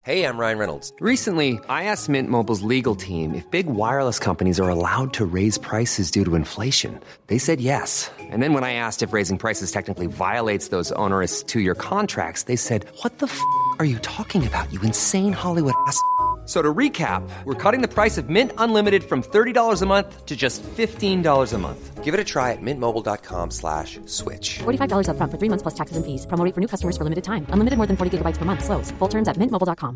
Hey, I'm Ryan Reynolds. Recently, I asked Mint Mobile's legal team if big wireless companies are allowed to raise prices due to inflation. They said yes. And then when I asked if raising prices technically violates those onerous two-year contracts, they said, "What the f*** are you talking about, you insane Hollywood ass?" So to recap, we're cutting the price of Mint Unlimited from $30 a month to just $15 a month. Give it a try at mintmobile.com/switch. $45 up front for 3 months plus taxes and fees. Promo rate for new customers for limited time. Unlimited more than 40 gigabytes per month. Slows full terms at mintmobile.com.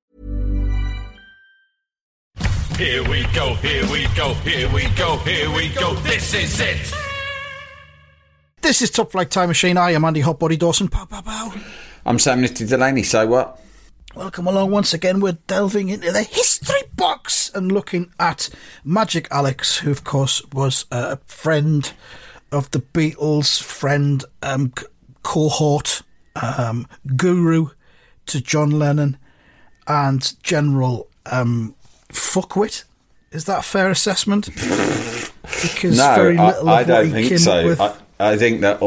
Here we go, here we go, here we go, here we go. This is it. This is Top Flight Time Machine. I am Andy Hotbody Dawson. Pow, pow, pow. I'm Sam Nitty Delaney. So what? Welcome along once again. We're delving into the history box and looking at Magic Alex, who of course was a friend of the Beatles, friend, cohort, guru to John Lennon, and general fuckwit. Is that a fair assessment? Because no, very little I of don't what he think came up so. with. I think that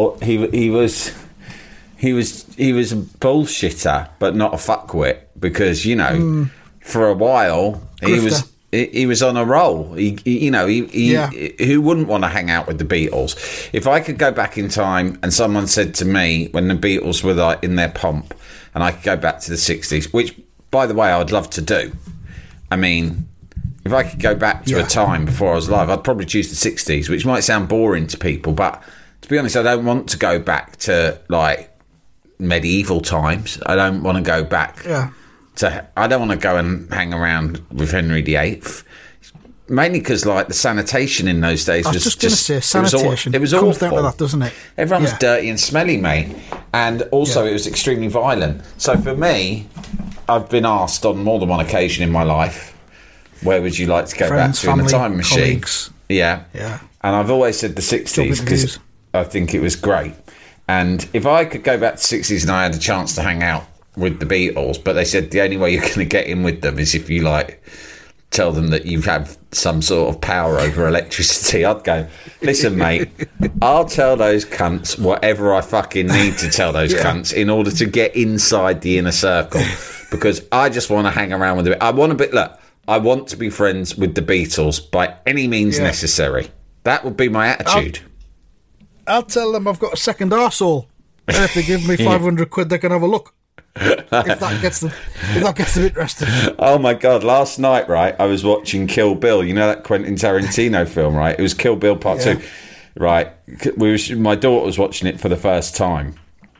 he was a bullshitter, but not a fuckwit, because for a while he was on a roll. Who wouldn't want to hang out with the Beatles? If I could go back in time and someone said to me when the Beatles were like in their pomp, and I could go back to the 60s, which by the way I'd love to do. I mean, if I could go back to a time before I was alive, I'd probably choose the 60s, which might sound boring to people, but to be honest, I don't want to go back to like medieval times. I don't want to go back I don't want to go and hang around with Henry VIII, mainly because like the sanitation in those days was just going to say sanitation. It was comes awful. Down to that, doesn't it? Everyone was dirty and smelly, mate, and also it was extremely violent. So for me, I've been asked on more than one occasion in my life, where would you like to go back to in the time machine? Colleagues. Yeah. And I've always said the 60s because I think it was great. And if I could go back to the 60s and I had a chance to hang out with the Beatles, but they said the only way you're going to get in with them is if you like tell them that you have some sort of power over electricity, I'd go, listen, mate, I'll tell those cunts whatever I fucking need to tell those cunts in order to get inside the inner circle, because I just want to hang around with them. I want to be friends with the Beatles by any means necessary. That would be my attitude. I'll tell them I've got a second arsehole, and if they give me 500 quid, they can have a look. if that gets them interested. Oh my god! Last night, right, I was watching Kill Bill. You know that Quentin Tarantino film, right? It was Kill Bill Part 2, right? My daughter was watching it for the first time.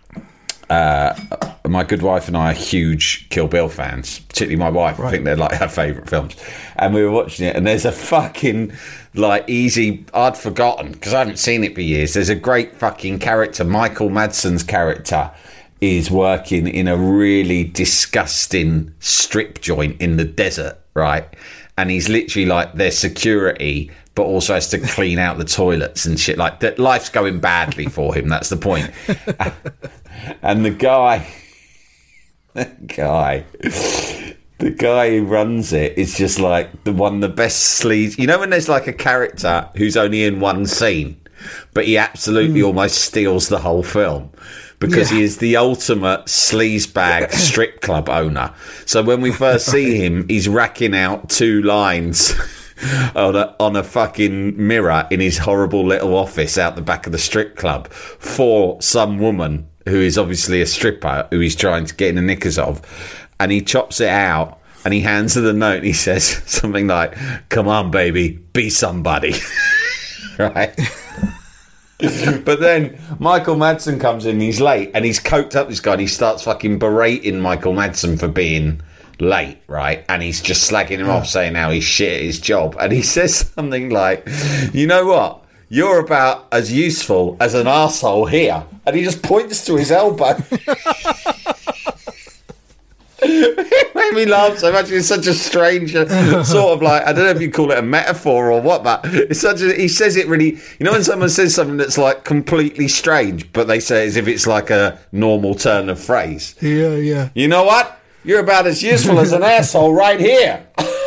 My good wife and I are huge Kill Bill fans, particularly my wife. Right. I think they're like her favourite films. And we were watching it, and there's a fucking I'd forgotten because I haven't seen it for years. There's a great fucking character. Michael Madsen's character is working in a really disgusting strip joint in the desert, right? And he's literally like their security, but also has to clean out the toilets and shit like that. Life's going badly for him. That's the point. And the guy who runs it is just like the best sleaze. You know when there's like a character who's only in one scene, but he absolutely almost steals the whole film because he is the ultimate sleazebag strip club owner. So when we first see him, he's racking out 2 lines on a fucking mirror in his horrible little office out the back of the strip club for some woman who is obviously a stripper who he's trying to get in the knickers of, and he chops it out and he hands her the note and he says something like, "Come on, baby, be somebody." Right? But then Michael Madsen comes in, he's late, and he's coked up, this guy, and he starts fucking berating Michael Madsen for being late, right? And he's just slagging him off, saying how he's shit at his job. And he says something like, "You know what? You're about as useful as an arsehole here." And he just points to his elbow. It made me laugh so much. It's such a strange sort of like, I don't know if you call it a metaphor or what, but it's such a, he says it really, you know when someone says something that's like completely strange, but they say it as if it's like a normal turn of phrase. Yeah. You know what? You're about as useful as an asshole right here.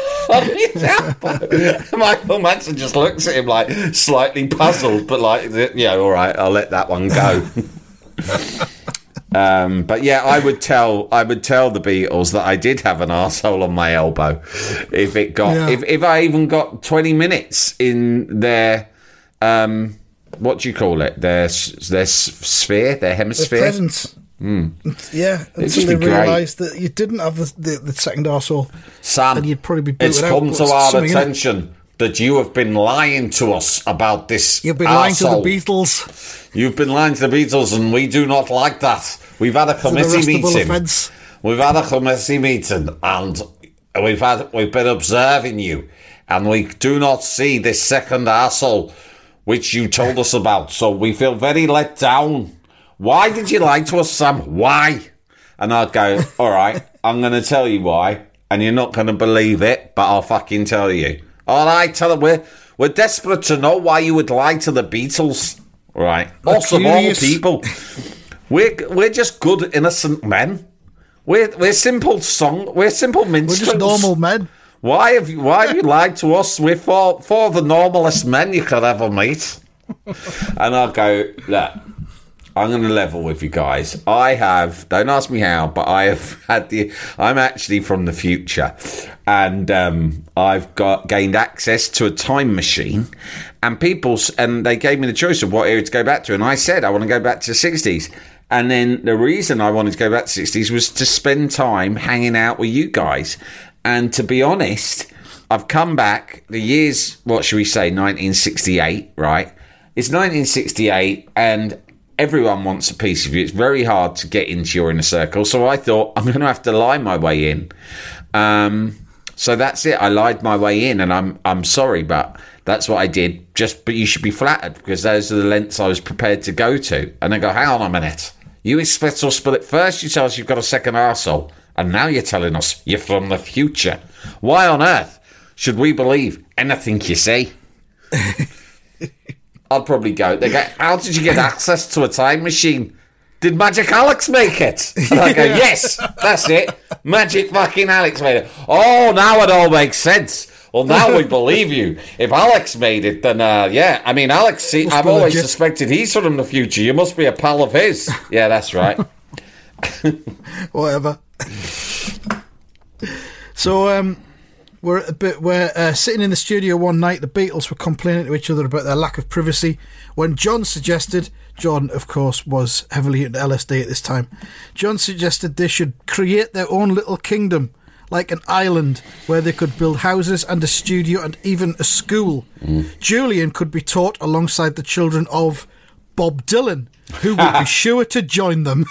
Michael Madsen just looks at him like slightly puzzled, but like, yeah, all right, I'll let that one go. But yeah, I would tell the Beatles that I did have an arsehole on my elbow if it got if I even got 20 minutes in their what do you call it? Their sphere, their hemisphere. Their presence. Yeah, until they realised that you didn't have the second arsehole. Sam, and you'd probably be booted it's out, come but to our something in it. attention that you have been lying to us about this. You've been lying to the arsehole. Beatles. You've been lying to the Beatles, and we do not like that. We've had a committee meeting. Offence. We've had a committee meeting, and we've been observing you, and we do not see this second arsehole which you told us about. So we feel very let down. Why did you lie to us, Sam? Why? And I'd go, all right, I'm going to tell you why, and you're not going to believe it, but I'll fucking tell you. All right, tell them we're desperate to know why you would lie to the Beatles. Right. Us of all people. We're just good, innocent men. We're simple minstrels. We're just normal men. Why have you lied to us? We're four of the normalest men you could ever meet. And I'll go, look, I'm going to level with you guys. Don't ask me how, but I'm actually from the future. And I've gained access to a time machine. And they gave me the choice of what era to go back to. And I said, I want to go back to the 60s. And then the reason I wanted to go back to the 60s was to spend time hanging out with you guys. And to be honest, I've come back, the year's, 1968, right? It's 1968, and everyone wants a piece of you. It's very hard to get into your inner circle. So I thought, I'm going to have to lie my way in. So that's it. I lied my way in, and I'm sorry, but that's what I did. But you should be flattered, because those are the lengths I was prepared to go to. And I go, hang on a minute. You expect us, but at first you tell us you've got a second arsehole. And now you're telling us you're from the future. Why on earth should we believe anything you say? I'd probably go, they go, how did you get access to a time machine? Did Magic Alex make it? And I go, yes, that's it. Magic fucking Alex made it. Oh, now it all makes sense. Well, now we believe you. If Alex made it, then, yeah. I mean, Alex, I've always suspected he's from the future. You must be a pal of his. Yeah, that's right. Whatever. So we're sitting in the studio one night. The Beatles were complaining to each other about their lack of privacy when John, of course, was heavily into LSD at this time. John suggested they should create their own little kingdom, like an island where they could build houses and a studio and even a school. Julian could be taught alongside the children of Bob Dylan, who would be sure to join them.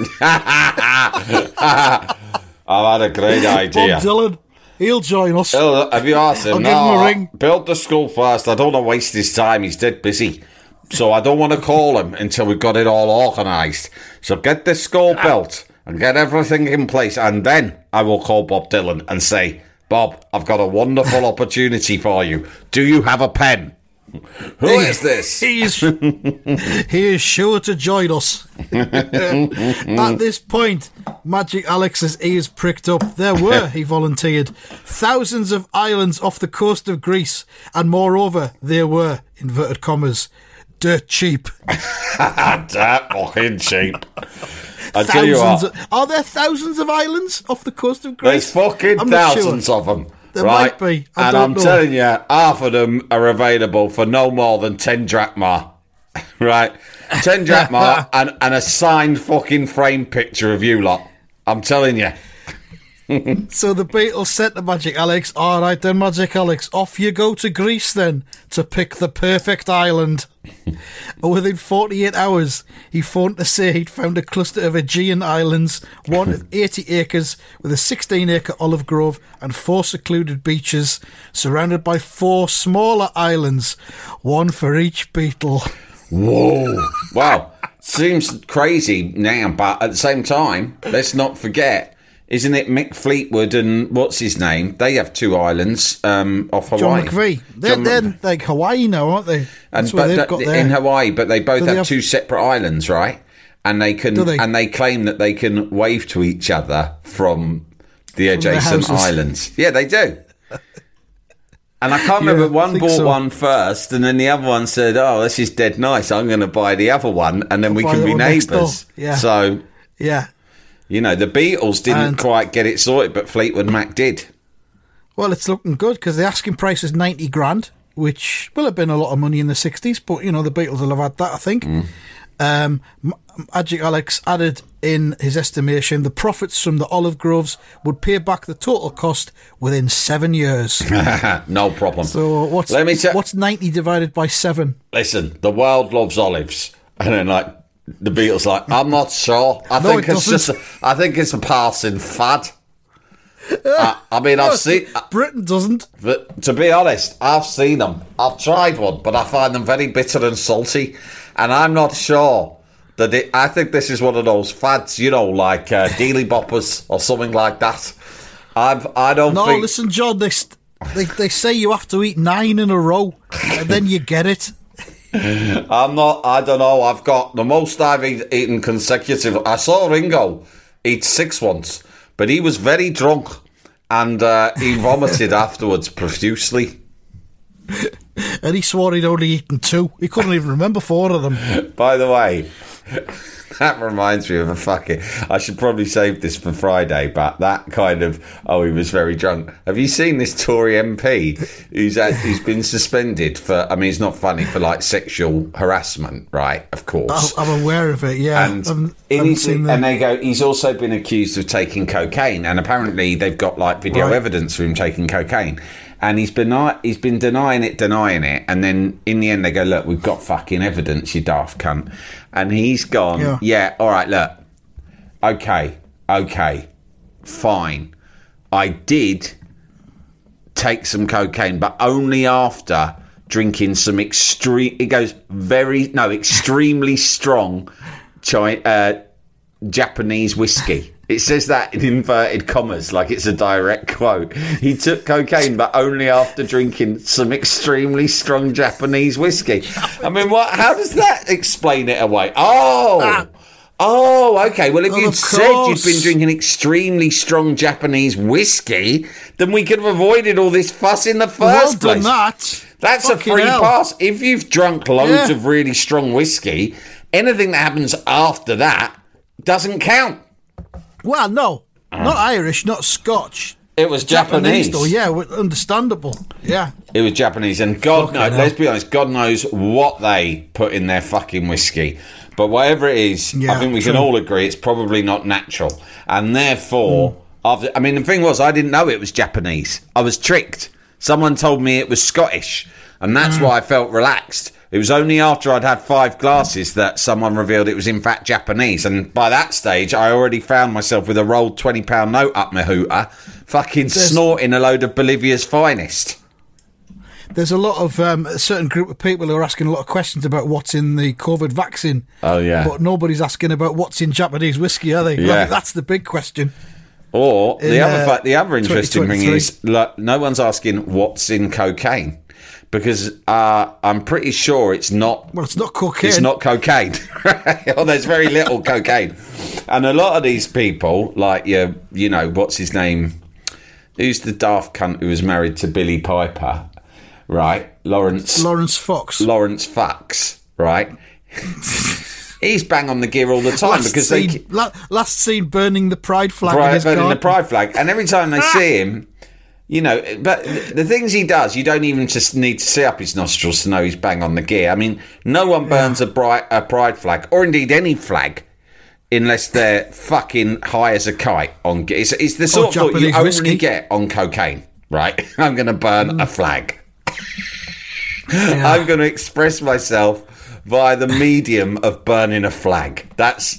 I've had a great idea. Bob Dylan, he'll join us. Have you asked him? I'll give him a ring. Build the school first. I don't want to waste his time. He's dead busy. So I don't want to call him until we've got it all organised. So get this school built and get everything in place. And then I will call Bob Dylan and say, Bob, I've got a wonderful opportunity for you. Do you have a pen? Who is this? He is sure to join us. At this point, Magic Alex's ears pricked up. There were, he volunteered, thousands of islands off the coast of Greece, and moreover, they were, inverted commas, dirt cheap. Dirt fucking cheap. I tell you what. Are there thousands of islands off the coast of Greece? There's fucking thousands of them. There might be. I'm telling you, half of them are available for no more than 10 drachma. Right? 10 drachma and a signed fucking frame picture of you lot. I'm telling you. So the Beatles said to Magic Alex, all right then, Magic Alex, off you go to Greece then to pick the perfect island. But within 48 hours, he phoned to say he'd found a cluster of Aegean islands, one of 80 acres with a 16-acre olive grove and 4 secluded beaches, surrounded by 4 smaller islands, one for each Beatle. Whoa. Wow. Seems crazy now, but at the same time, let's not forget, isn't it Mick Fleetwood and what's his name? They have 2 islands off Hawaii. John McVie. They're like Hawaii now, aren't they? That's what they've got there. In Hawaii, but they both have 2 separate islands, right? And they can, and they claim that they can wave to each other from the adjacent islands. Yeah, they do. And I can't remember, one bought one first, and then the other one said, "Oh, this is dead nice. I'm going to buy the other one, and then we can be neighbours." Yeah. So Yeah. You know, the Beatles didn't quite get it sorted, but Fleetwood Mac did. Well, it's looking good because the asking price is 90 grand, which will have been a lot of money in the 60s, but, you know, the Beatles will have had that, I think. Magic Alex added in his estimation the profits from the olive groves would pay back the total cost within 7 years. No problem. So what's 90 divided by 7? Listen, the world loves olives. And then, like, the Beatles like, I'm not sure. I think it's a passing fad. I mean, I've seen... Britain doesn't. But to be honest, I've seen them. I've tried one, but I find them very bitter and salty. And I'm not sure that I think this is one of those fads, you know, like Dealy Boppers or something like that. I don't think... No, listen, John, they say you have to eat 9 in a row, and then you get it. I don't know. I've got the most I've eaten consecutive. I saw Ringo eat 6 once, but he was very drunk and he vomited afterwards profusely. And he swore he'd only eaten 2. He couldn't even remember 4 of them. By the way, that reminds me of a fucking... I should probably save this for Friday, but that kind of... Oh, he was very drunk. Have you seen this Tory MP who's been suspended for... I mean, it's not funny, for, like, sexual harassment, right? Of course. I'm aware of it, yeah. And they go, he's also been accused of taking cocaine, and apparently they've got, like, video evidence of him taking cocaine. And he's been denying it, and then in the end they go, look, we've got fucking evidence, you daft cunt. And he's gone, yeah, all right, look, okay, fine. I did take some cocaine, but only after drinking some extremely strong Japanese whiskey. It says that in inverted commas, like it's a direct quote. He took cocaine, but only after drinking some extremely strong Japanese whiskey. I mean, how does that explain it away? Oh, okay. Well, if you'd said you'd been drinking extremely strong Japanese whiskey, then we could have avoided all this fuss in the first place. That's a free pass. If you've drunk loads of really strong whiskey, anything that happens after that doesn't count. Well, no, not Irish, not Scotch. It was Japanese. Though, yeah, understandable. Yeah, it was Japanese, and God knows. Let's be honest. God knows what they put in their fucking whiskey. But whatever it is, I think we can all agree it's probably not natural, and therefore, I mean, the thing was, I didn't know it was Japanese. I was tricked. Someone told me it was Scottish, and that's why I felt relaxed. It was only after I'd had 5 glasses that someone revealed it was in fact Japanese. And by that stage, I already found myself with a rolled £20 note up my hooter, fucking snorting a load of Bolivia's finest. There's a lot of a certain group of people who are asking a lot of questions about what's in the COVID vaccine. Oh, yeah. But nobody's asking about what's in Japanese whiskey, are they? Yeah. I think that's the big question. Or the other interesting thing is, no one's asking what's in cocaine. Because I'm pretty sure it's not... Well, it's not cocaine. It's not cocaine. Well, there's very little cocaine. And a lot of these people, like, you know, what's his name? Who's the daft cunt who was married to Billie Piper? Right? Lawrence Fox. Lawrence Fox, right? He's bang on the gear all the time last seen burning the pride flag. The pride flag. And every time they see him... You know, but the things he does, you don't even just need to see up his nostrils to know he's bang on the gear. I mean, no one burns a pride flag, or indeed any flag, unless they're fucking high as a kite on gear. It's the sort of thought you only get on cocaine, right? I'm going to burn a flag. I'm going to express myself via the medium of burning a flag. That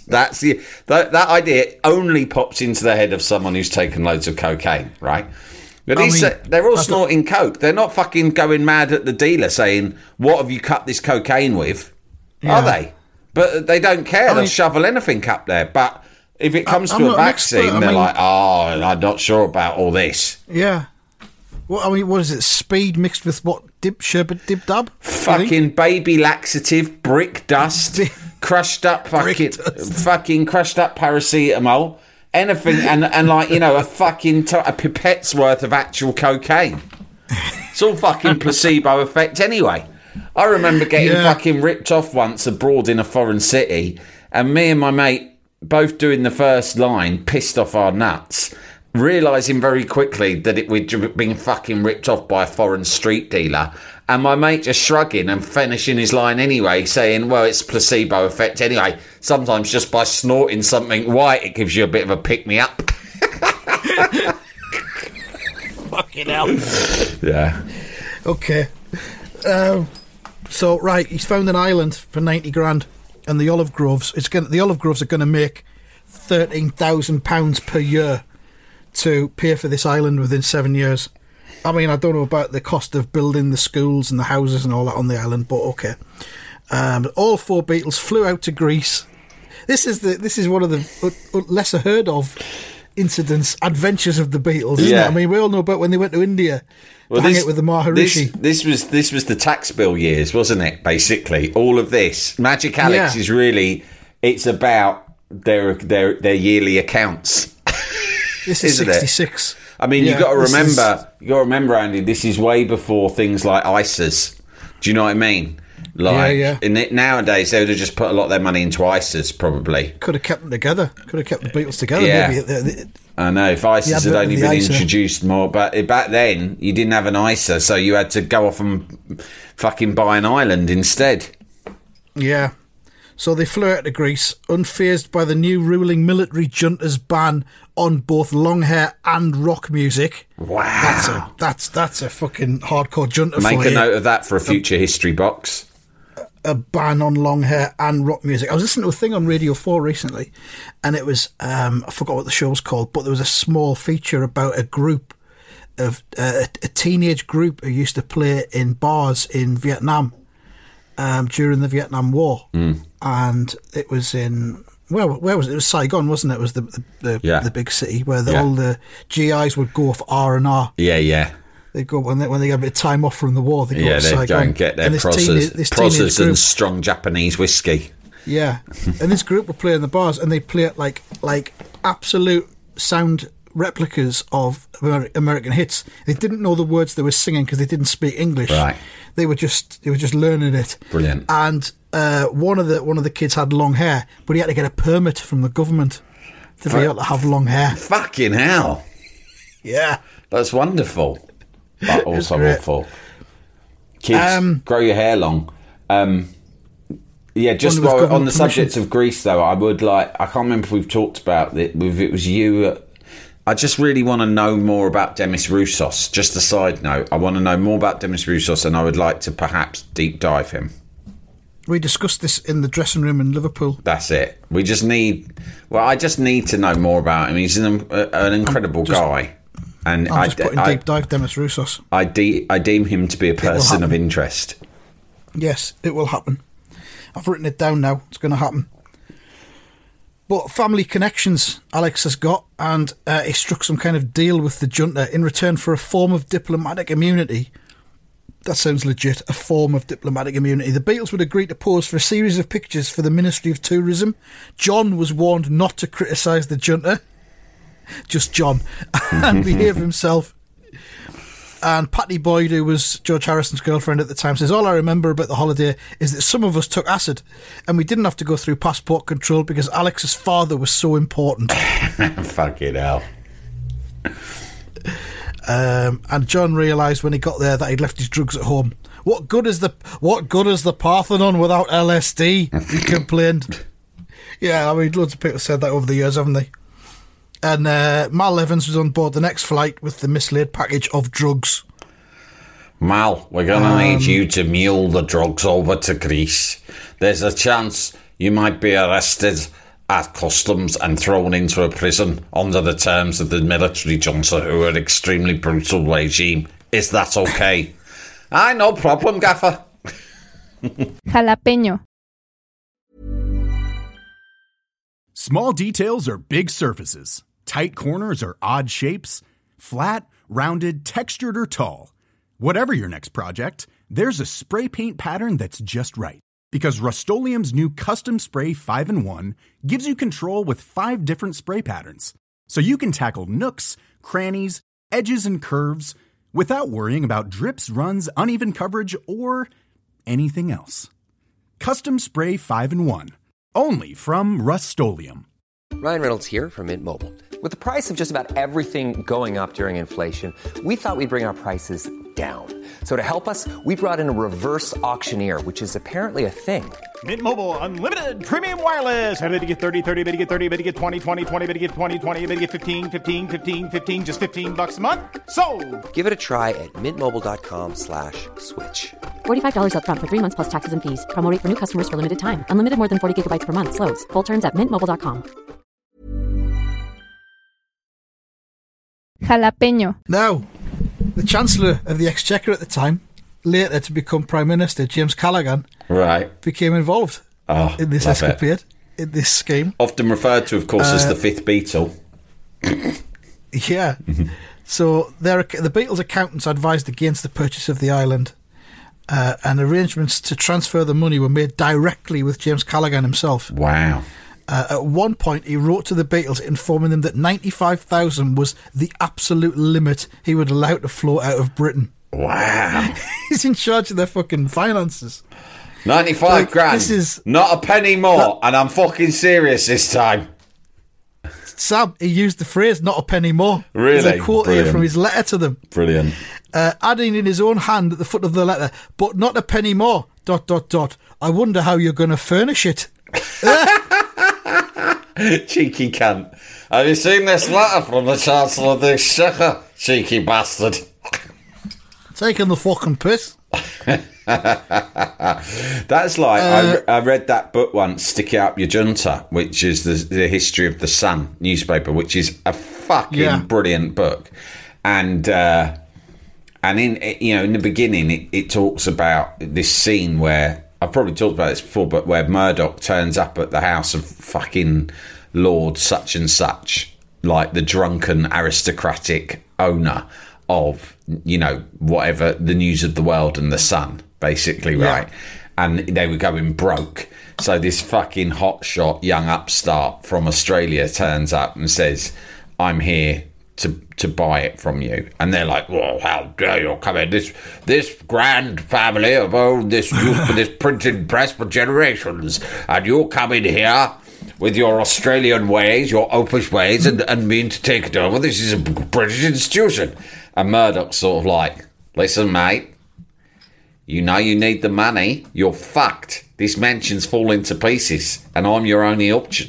idea only pops into the head of someone who's taken loads of cocaine, right? But they're all snorting coke. They're not fucking going mad at the dealer saying, what have you cut this cocaine with? Are they? But they don't care. They'll shovel anything up there. But if it comes to a vaccine, they're like, I'm not sure about all this. Yeah. Well, I mean, what is it? Speed mixed with what? Sherbet dib dub? Fucking baby laxative, brick dust, crushed up fucking crushed up paracetamol. Anything, and like, you know, a fucking a pipette's worth of actual cocaine. It's all fucking placebo effect anyway. I remember getting fucking ripped off once abroad in a foreign city, and me and my mate both doing the first line, pissed off our nuts, realising very quickly that we'd been fucking ripped off by a foreign street dealer. And my mate just shrugging and finishing his line anyway, saying, well, it's placebo effect anyway. Sometimes just by snorting something white, it gives you a bit of a pick-me-up. Fucking hell. Yeah. Okay. So, right, he's found an island for 90 grand, and the olive groves are going to make £13,000 per year to pay for this island within 7 years. I mean, I don't know about the cost of building the schools and the houses and all that on the island, but okay. All four Beatles flew out to Greece. This is one of the lesser heard of incidents, adventures of the Beatles, isn't it? I mean, we all know about when they went to India to hang it with the Maharishi. This was the tax bill years, wasn't it? Basically, all of this Magic Alex is really, it's about their yearly accounts. This is 66. I mean, you got to remember, Andy. This is way before things like ISAs. Do you know what I mean? Like, nowadays, they would have just put a lot of their money into ISAs, probably. Could have kept them together. Could have kept the Beatles together. Yeah. Maybe. I know, if ISAs had only been introduced more. But back then, you didn't have an ISA, so you had to go off and fucking buy an island instead. Yeah. So they flew out to Greece, unfazed by the new ruling military junta's ban on both long hair and rock music. Wow. That's a fucking hardcore junta for you. Make a note of that for a future history box. A ban on long hair and rock music. I was listening to a thing on Radio 4 recently, and it was, I forgot what the show was called, but there was a small feature about a group of, a teenage group who used to play in bars in Vietnam during the Vietnam War. And it was in, where was it? It was Saigon, wasn't it? It was the big city where all the GIs would go for R&R. Yeah. They'd go, when they got a bit of time off from the war, they'd go to Saigon. They'd go and get their process and strong Japanese whiskey. Yeah. And this group were playing the bars, and they play it like absolute sound replicas of American hits. They didn't know the words they were singing because they didn't speak English. Right. They were just learning it. Brilliant. And one of the kids had long hair, but he had to get a permit from the government to be able to have long hair. Fucking hell. Yeah. That's wonderful. But also awful. Kids, grow your hair long. Just on the subject of Greece, though, I can't remember if we've talked about it, if it was you. I just really want to know more about Demis Roussos. Just a side note, I want to know more about Demis Roussos, and I would like to perhaps deep dive him. We discussed this in the dressing room in Liverpool. That's it. I just need to know more about him. He's an incredible guy. And I'm just putting deep dive Demis Roussos. I deem him to be a person of interest. Yes, it will happen. I've written it down now. It's going to happen. But family connections Alex has got, and he struck some kind of deal with the junta in return for a form of diplomatic immunity. That sounds legit, a form of diplomatic immunity. The Beatles would agree to pose for a series of pictures for the Ministry of Tourism. John was warned not to criticise the junta. Just John. And behave himself. And Patty Boyd, who was George Harrison's girlfriend at the time, says, all I remember about the holiday is that some of us took acid and we didn't have to go through passport control because Alex's father was so important. Fucking hell. And John realised when he got there that he'd left his drugs at home. What good is the Parthenon without LSD? He complained. Yeah, I mean, loads of people said that over the years, haven't they? And Mal Evans was on board the next flight with the mislaid package of drugs. Mal, we're going to need you to mule the drugs over to Greece. There's a chance you might be arrested at customs and thrown into a prison under the terms of the military junta, who are an extremely brutal regime. Is that okay? No problem, Gaffer. Jalapeño. Small details are big surfaces. Tight corners are odd shapes. Flat, rounded, textured, or tall. Whatever your next project, there's a spray paint pattern that's just right. Because Rust-Oleum's new Custom Spray 5-in-1 gives you control with 5 different spray patterns. So you can tackle nooks, crannies, edges, and curves without worrying about drips, runs, uneven coverage, or anything else. Custom Spray 5-in-1. Only from Rust-Oleum. Ryan Reynolds here from Mint Mobile. With the price of just about everything going up during inflation, we thought we'd bring our prices down. So to help us, we brought in a reverse auctioneer, which is apparently a thing. Mint Mobile Unlimited Premium Wireless. How to get 30, 30, bit to get 30, bit to get 20, 20, 20, bit to get 20, 20, bit to get 15, 15, 15, 15, just $15 a month? Sold! Give it a try at mintmobile.com/switch. $45 up front for 3 months plus taxes and fees. Promo rate for new customers for limited time. Unlimited more than 40 gigabytes per month. Slows full terms at mintmobile.com. Jalapeño. Now, the Chancellor of the Exchequer at the time, later to become Prime Minister, James Callaghan, became involved in this escapade, in this scheme. Often referred to, of course, as the fifth Beatle. Yeah. So the Beatles' accountants advised against the purchase of the island, and arrangements to transfer the money were made directly with James Callaghan himself. Wow. At one point, he wrote to the Beatles informing them that 95,000 was the absolute limit he would allow to flow out of Britain. Wow. He's in charge of their fucking finances. 95 grand. This is not a penny more, and I'm fucking serious this time. Sam, he used the phrase, not a penny more. Really? There's a quote here from his letter to them. Brilliant. Adding in his own hand at the foot of the letter, but not a penny more, ... I wonder how you're going to furnish it. Cheeky cunt. Have you seen this letter from the Chancellor of the Exchequer? Cheeky bastard. Taking the fucking piss. That's like, I read that book once, Stick It Up Your Junta, which is the history of the Sun newspaper, which is a fucking brilliant book. And in the beginning, it talks about this scene where, I've probably talked about this before, but where Murdoch turns up at the house of fucking Lord such and such, like the drunken aristocratic owner of, whatever, the News of the World and the Sun, basically, right? And they were going broke. So this fucking hotshot young upstart from Australia turns up and says, I'm here to buy it from you. And they're like, well, how dare you come in? This grand family have owned this printing press for generations, and you're coming here with your Australian ways, your opish ways, and mean to take it over. This is a British institution. And Murdoch's sort of like, listen, mate, you know you need the money. You're fucked. This mansion's falling to pieces, and I'm your only option.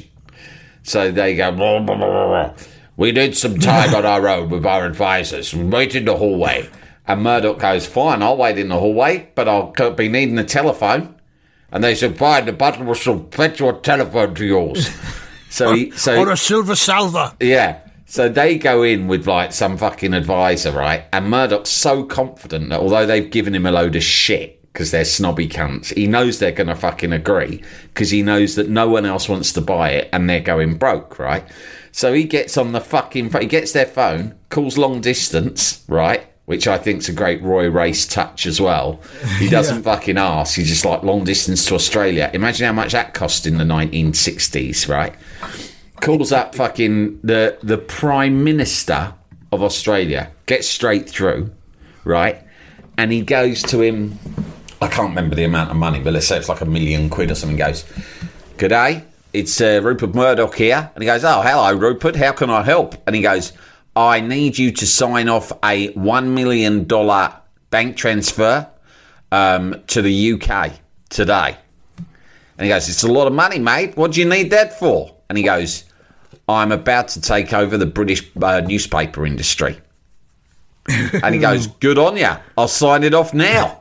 So they go, blah, blah, blah, blah. We need some time on our own with our advisors. We wait in the hallway. And Murdoch goes, fine, I'll wait in the hallway, but I'll be needing a telephone. And they said, fine, the butler will fetch your telephone to yours. Or a silver salver. Yeah. So they go in with like some fucking advisor, right? And Murdoch's so confident that although they've given him a load of shit because they're snobby cunts, he knows they're going to fucking agree because he knows that no one else wants to buy it and they're going broke, right? So he gets on the fucking... He gets their phone, calls long distance, right? Which I think's a great Roy Race touch as well. He doesn't fucking ask. He's just like long distance to Australia. Imagine how much that cost in the 1960s, right? Calls up fucking the Prime Minister of Australia. Gets straight through, right? And he goes to him... I can't remember the amount of money, but let's say it's like £1 million or something. He goes, "G'day. It's Rupert Murdoch here." And he goes, "Oh, hello, Rupert. How can I help?" And he goes, "I need you to sign off a $1 million bank transfer to the UK today." And he goes, "It's a lot of money, mate. What do you need that for?" And he goes, "I'm about to take over the British newspaper industry." And he goes, "Good on ya. I'll sign it off now."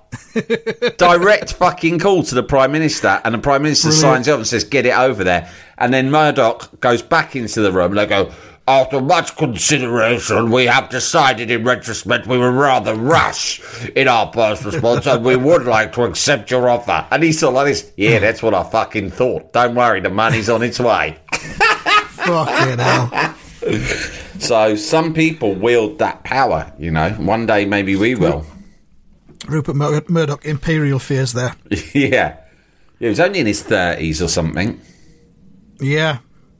Direct fucking call to the Prime Minister, and the Prime Minister signs it off and says, "Get it over there." And then Murdoch goes back into the room and they go, "After much consideration, we have decided in retrospect we were rather rash in our first response, and we would like to accept your offer." And he's sort of like this, "Yeah, that's what I fucking thought. Don't worry, the money's on its way." Fucking hell. So some people wield that power, One day maybe we will. Rupert Murdoch, imperial fears there. Yeah. He was only in his 30s or something. Yeah.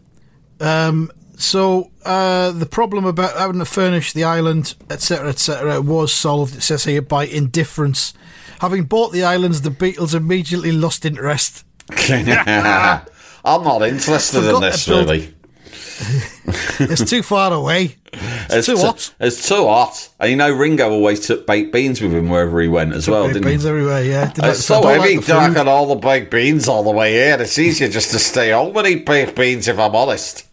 So the problem about having to furnish the island, etc., was solved, it says here, by indifference. Having bought the islands, the Beatles immediately lost interest. I'm not interested in this, really. It's too far away. It's too hot. It's too hot. And you know, Ringo always took baked beans with him wherever he went as well, didn't he? Baked beans everywhere, yeah. It's so heavy, dragging all the baked beans all the way here. It's easier just to stay home and eat baked beans, if I'm honest.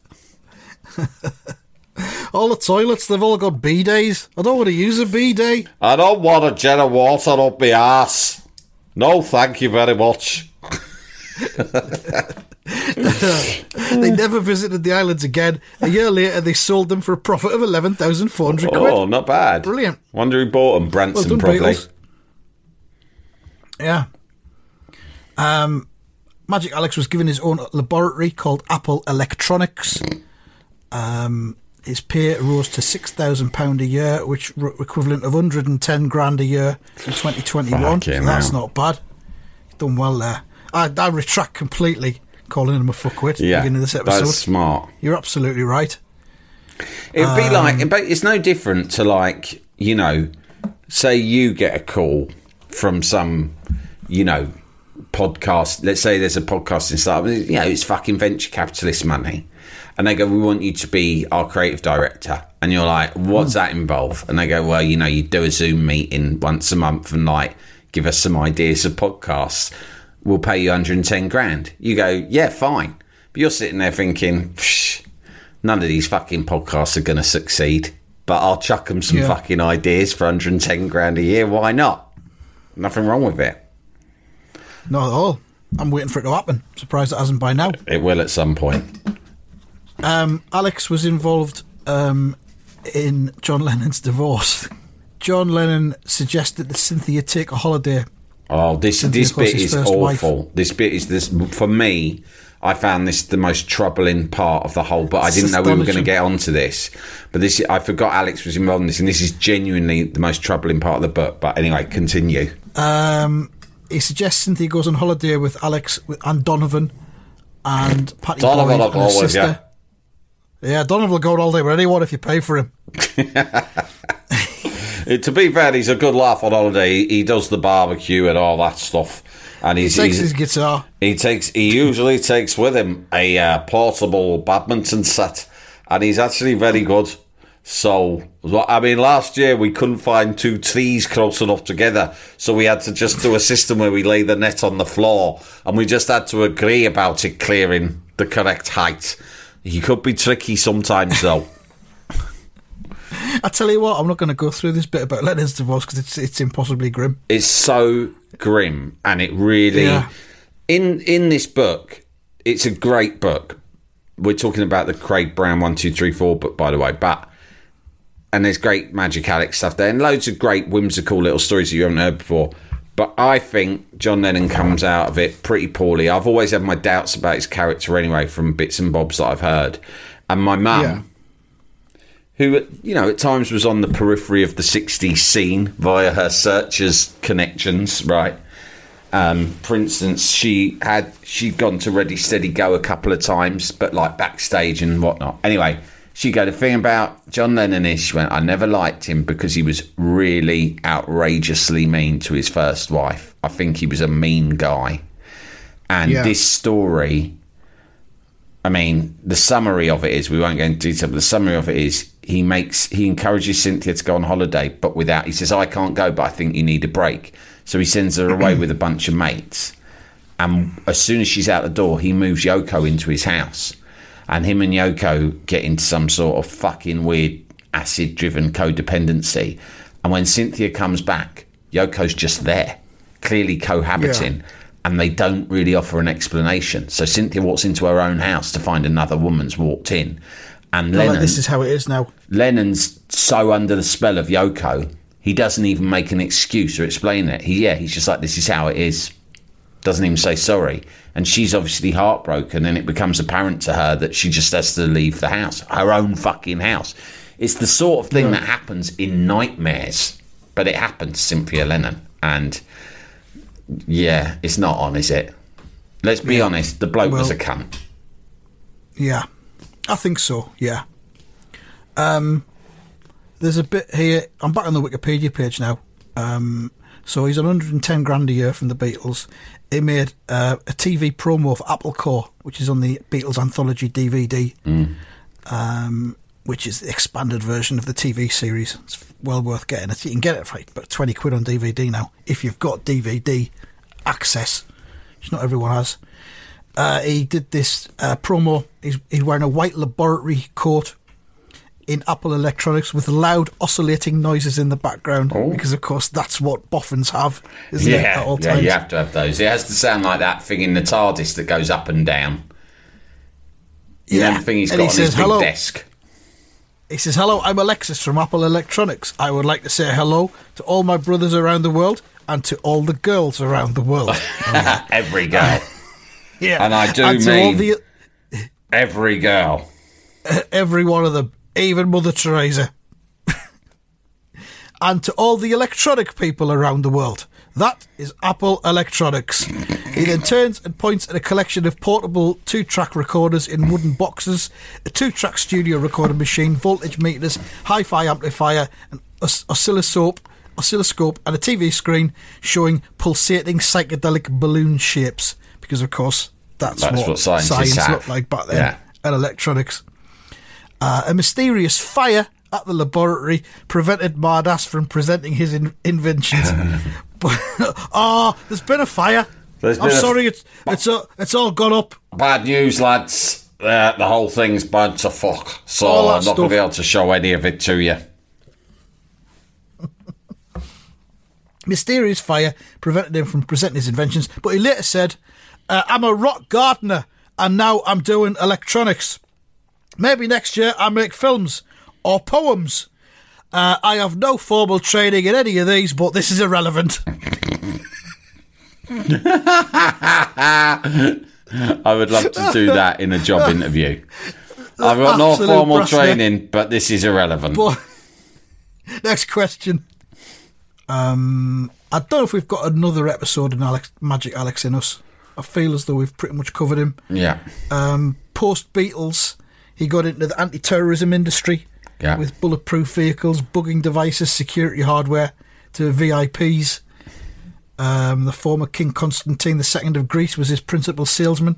All the toilets, they've all got bidets. I don't want to use a bidet. I don't want a jet of water up my arse. No, thank you very much. They never visited the islands again. A year later, they sold them for a profit of 11,400 quid. Oh, not bad. Brilliant. Wonder who bought them. Branson, well done, probably. Beatles. Yeah. Magic Alex was given his own laboratory called Apple Electronics. His pay rose to £6,000 a year, which equivalent of 110 grand a year in 2021. So that's not bad. He's done well there. I retract completely calling him a fuckwit at the beginning of this episode. That's smart. You're absolutely right. It'd be like, it's no different to, like, you know, say you get a call from some, you know, podcast. Let's say there's a podcasting startup, you know, it's fucking venture capitalist money. And they go, we want you to be our creative director. And you're like, what's that involve? And they go, well, you know, you do a Zoom meeting once a month and, like, give us some ideas of podcasts. We'll pay you 110 grand. You go, yeah, fine. But you're sitting there thinking, none of these fucking podcasts are going to succeed. But I'll chuck them some fucking ideas for 110 grand a year. Why not? Nothing wrong with it. Not at all. I'm waiting for it to happen. Surprised it hasn't by now. It will at some point. Alex was involved in John Lennon's divorce. John Lennon suggested that Cynthia take a holiday. Oh, this bit is awful. Wife. This bit is for me. I found this the most troubling part of the whole. But I didn't know we were going to get onto this. But I forgot Alex was involved in this, and this is genuinely the most troubling part of the book. But anyway, continue. He suggests Cynthia goes on holiday with Alex and Donovan and Patty Boyd and her sister. Yeah, Donovan will go on holiday with anyone if you pay for him. To be fair, he's a good laugh on holiday. He does the barbecue and all that stuff. And he takes his guitar. He usually takes with him a portable badminton set, and he's actually very good. So, I mean, last year we couldn't find two trees close enough together, so we had to just do a system where we lay the net on the floor, and we just had to agree about it clearing the correct height. He could be tricky sometimes, though. I tell you what, I'm not going to go through this bit about Lennon's divorce because it's impossibly grim. It's so grim, and it really... Yeah. In this book, it's a great book. We're talking about the Craig Brown 1, 2, 3, 4 book, by the way, and there's great Magic Alex stuff there, and loads of great whimsical little stories that you haven't heard before. But I think John Lennon comes out of it pretty poorly. I've always had my doubts about his character anyway, from bits and bobs that I've heard. And my mum, who, you know, at times was on the periphery of the 60s scene via her Searchers connections, right? For instance, she'd gone to Ready Steady Go a couple of times, but like backstage and whatnot. Anyway, she go, the thing about John Lennon is, she went, I never liked him because he was really outrageously mean to his first wife. I think he was a mean guy. And this story, I mean, the summary of it is, we won't go into detail, but the summary of it is, he encourages Cynthia to go on holiday, but he says, I can't go, but I think you need a break. So he sends her away with a bunch of mates. And as soon as she's out the door, he moves Yoko into his house. And him and Yoko get into some sort of fucking weird acid-driven codependency. And when Cynthia comes back, Yoko's just there, clearly cohabiting. Yeah. And they don't really offer an explanation. So Cynthia walks into her own house to find another woman's walked in. And Lennon, this is how it is now. Lennon's so under the spell of Yoko, he doesn't even make an excuse or explain it. He's just like, this is how it is. Doesn't even say sorry. And she's obviously heartbroken, and it becomes apparent to her that she just has to leave the house, her own fucking house. It's the sort of thing that happens in nightmares, but it happened to Cynthia Lennon. And yeah, it's not on, is it? Let's be honest, the bloke was a cunt. Yeah, I think so, yeah. There's a bit here, I'm back on the Wikipedia page now. So he's on 110 grand a year from the Beatles. He made a TV promo for Apple Corps, which is on the Beatles Anthology DVD, which is the expanded version of the TV series. It's well worth getting it. You can get it for about 20 quid on DVD now, if you've got DVD access, which not everyone has. He did this promo. He's wearing a white laboratory coat in Apple Electronics with loud oscillating noises in the background, because of course that's what boffins have, isn't it, at all times? Yeah, you have to have those. It has to sound like that thing in the TARDIS that goes up and down. You know, the thing he's got on his big desk. He says, "Hello, I'm Alexis from Apple Electronics. I would like to say hello to all my brothers around the world and to all the girls around the world." Every girl. Yeah. And I do mean every girl. Every one of them. Even Mother Teresa. And to all the electronic people around the world. That is Apple Electronics. He then turns and points at a collection of portable 2-track recorders in wooden boxes, a 2-track studio recording machine, voltage meters, hi-fi amplifier, an oscilloscope, and a TV screen showing pulsating psychedelic balloon shapes. Because, of course, that's what science looked like back then at electronics. A mysterious fire at the laboratory prevented Mardas from presenting his inventions. There's been a fire. Sorry, it's all gone up. Bad news, lads. The whole thing's bad to fuck. So I'm not going to be able to show any of it to you. Mysterious fire prevented him from presenting his inventions, but he later said, "I'm a rock gardener, and now I'm doing electronics. Maybe next year I'll make films or poems. I have no formal training in any of these, but this is irrelevant." I would love to do that in a job interview. I've got no formal training, but this is irrelevant. But, next question. I don't know if we've got another episode in Magic Alex in us. I feel as though we've pretty much covered him. Yeah. Post-Beatles, he got into the anti-terrorism industry with bulletproof vehicles, bugging devices, security hardware to VIPs. The former King Constantine II of Greece was his principal salesman.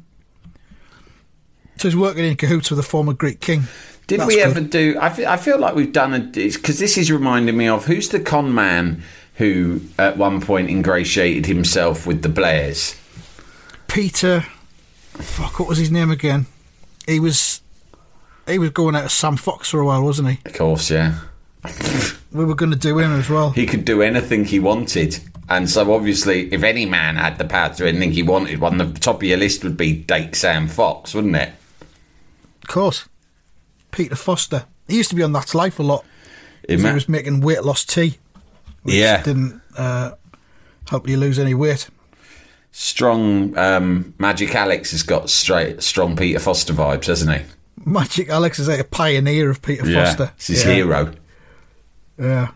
So he's working in cahoots with the former Greek king. Did we ever do... I feel like we've done... Because this is reminding me of... Who's the con man who at one point ingratiated himself with the Blairs? Peter... Fuck, what was his name again? He was going out as Sam Fox for a while, wasn't he? Of course, yeah. We were going to do him as well. He could do anything he wanted. And so, obviously, if any man had the power to do anything he wanted, one of the top of your list would be date Sam Fox, wouldn't it? Of course. Peter Foster. He used to be on That's Life a lot. He was making weight loss tea. Which didn't help you lose any weight. Strong Magic Alex has got strong Peter Foster vibes, hasn't he? Magic Alex is like a pioneer of Peter Foster. It's his hero. Yeah.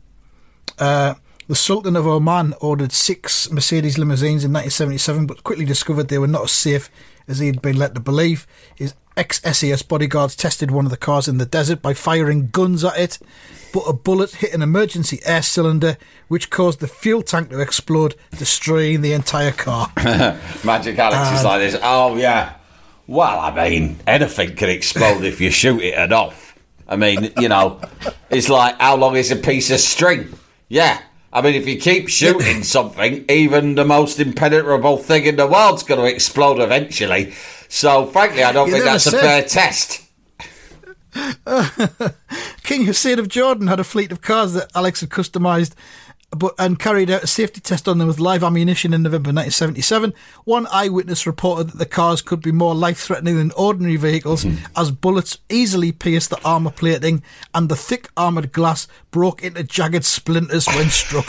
The Sultan of Oman ordered 6 Mercedes limousines in 1977, but quickly discovered they were not as safe as he had been led to believe. His ex-SAS bodyguards tested one of the cars in the desert by firing guns at it, but a bullet hit an emergency air cylinder, which caused the fuel tank to explode, destroying the entire car. Magic Alex is like this. Oh, yeah. Well, I mean, anything can explode if you shoot it enough. I mean, you know, it's like, how long is a piece of string? Yeah. I mean, if you keep shooting something, even the most impenetrable thing in the world's going to explode eventually. So, frankly, I don't think that's a fair test. King Hussein of Jordan had a fleet of cars that Alex had customised and carried out a safety test on them with live ammunition in November 1977. One eyewitness reported that the cars could be more life-threatening than ordinary vehicles as bullets easily pierced the armour plating and the thick armoured glass broke into jagged splinters when struck.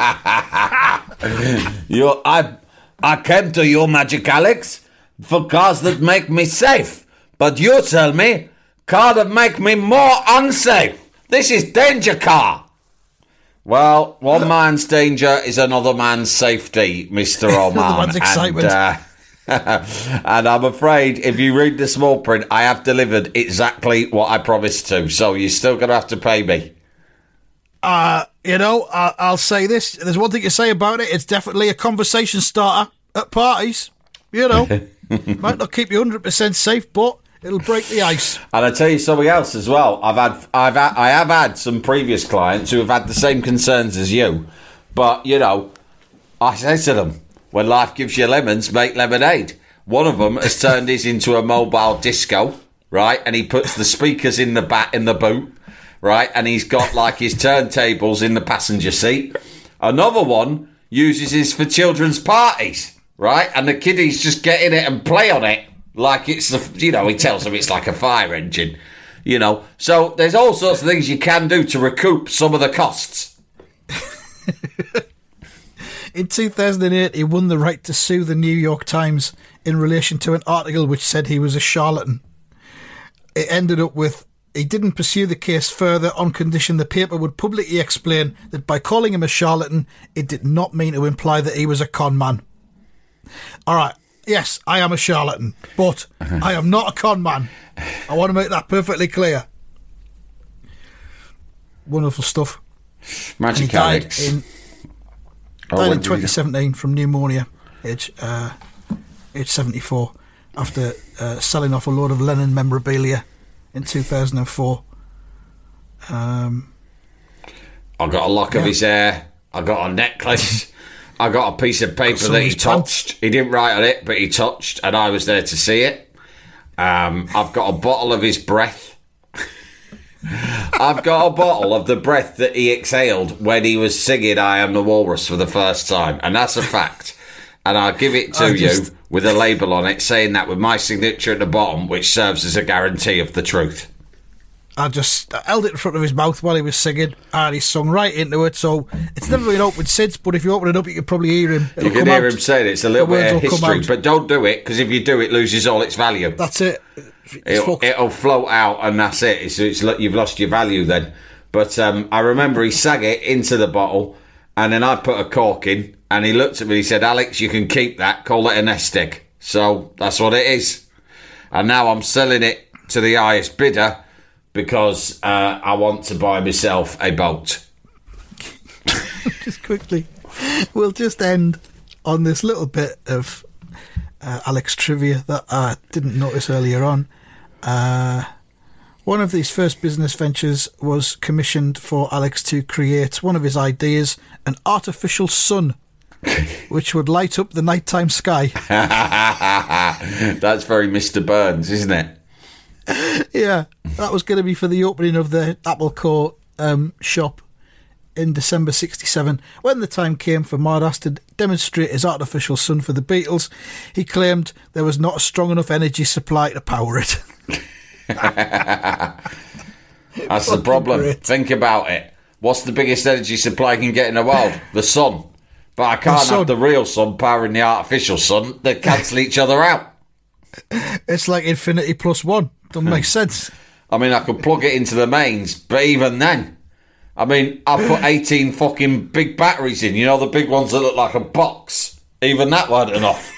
I came to you, Magic Alex, for cars that make me safe. But you tell me car that make me more unsafe. This is danger car. Well, one man's danger is another man's safety, Mr. Oman. Another man's excitement. And I'm afraid, if you read the small print, I have delivered exactly what I promised to. So you're still going to have to pay me. You know, I'll say this. There's one thing to say about it. It's definitely a conversation starter at parties. You know, might not keep you 100% safe, but it'll break the ice. And I tell you something else as well. I have had some previous clients who have had the same concerns as you, but you know, I say to them, when life gives you lemons, make lemonade. One of them has turned his into a mobile disco, right? And he puts the speakers in the boot. Right, and he's got like his turntables in the passenger seat. Another one uses his for children's parties, right? And the kiddies just get in it and play on it like it's he tells them it's like a fire engine, you know. So there's all sorts of things you can do to recoup some of the costs. In 2008, he won the right to sue the New York Times in relation to an article which said he was a charlatan. It ended up with, he didn't pursue the case further on condition the paper would publicly explain that by calling him a charlatan, it did not mean to imply that he was a con man. All right, yes, I am a charlatan, but I am not a con man. I want to make that perfectly clear. Wonderful stuff. Magic Alex. Died in 2017 from pneumonia, age 74, after selling off a load of Lennon memorabilia in 2004. I got a lock of his hair. I got a necklace. I got a piece of paper that he touched. He didn't write on it, but he touched, and I was there to see it. I've got a bottle of his breath. I've got a bottle of the breath that he exhaled when he was singing I Am the Walrus for the first time, and that's a fact. And I'll give it to you with a label on it saying that with my signature at the bottom, which serves as a guarantee of the truth. I held it in front of his mouth while he was singing, and he sung right into it, so it's never been opened since, but if you open it up, you can probably hear him. You can hear him saying it. It's a little bit of history, but don't do it, because if you do, it loses all its value. That's it. It'll float out, and that's it. You've lost your value then. But I remember he sang it into the bottle, and then I put a cork in, and he looked at me and he said, Alex, you can keep that, call it a nest egg. So that's what it is. And now I'm selling it to the highest bidder because I want to buy myself a boat. Just quickly, we'll just end on this little bit of Alex trivia that I didn't notice earlier on. One of these first business ventures was commissioned for Alex to create one of his ideas, an artificial sun, which would light up the nighttime sky. That's very Mr. Burns, isn't it? Yeah, that was going to be for the opening of the Apple Co. shop in December 1967. When the time came for Mardas to demonstrate his artificial sun for the Beatles, he claimed there was not a strong enough energy supply to power it. That's the problem. Great. Think about it. What's the biggest energy supply you can get in the world? The sun. But I can't have the real sun powering the artificial sun. They cancel each other out. It's like infinity plus one. Doesn't make sense. I mean, I could plug it into the mains, but even then, I mean, I put 18 fucking big batteries in. You know, the big ones that look like a box. Even that weren't enough.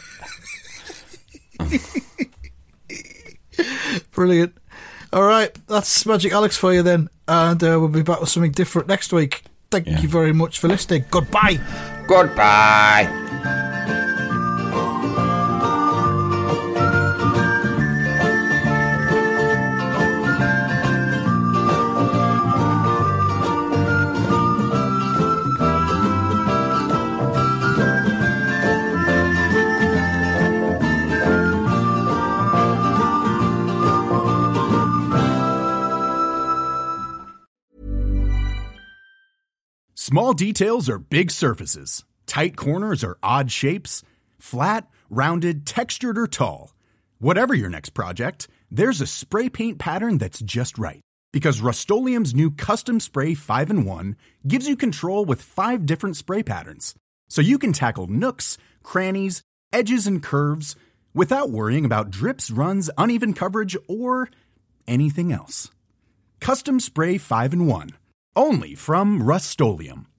Brilliant. All right, that's Magic Alex for you then. And we'll be back with something different next week. Thank you very much for listening. Goodbye. Goodbye. Small details are big surfaces. Tight corners are odd shapes. Flat, rounded, textured, or tall. Whatever your next project, there's a spray paint pattern that's just right. Because Rust-Oleum's new Custom Spray 5-in-1 gives you control with 5 different spray patterns. So you can tackle nooks, crannies, edges, and curves without worrying about drips, runs, uneven coverage, or anything else. Custom Spray 5-in-1. Only from Rust-Oleum.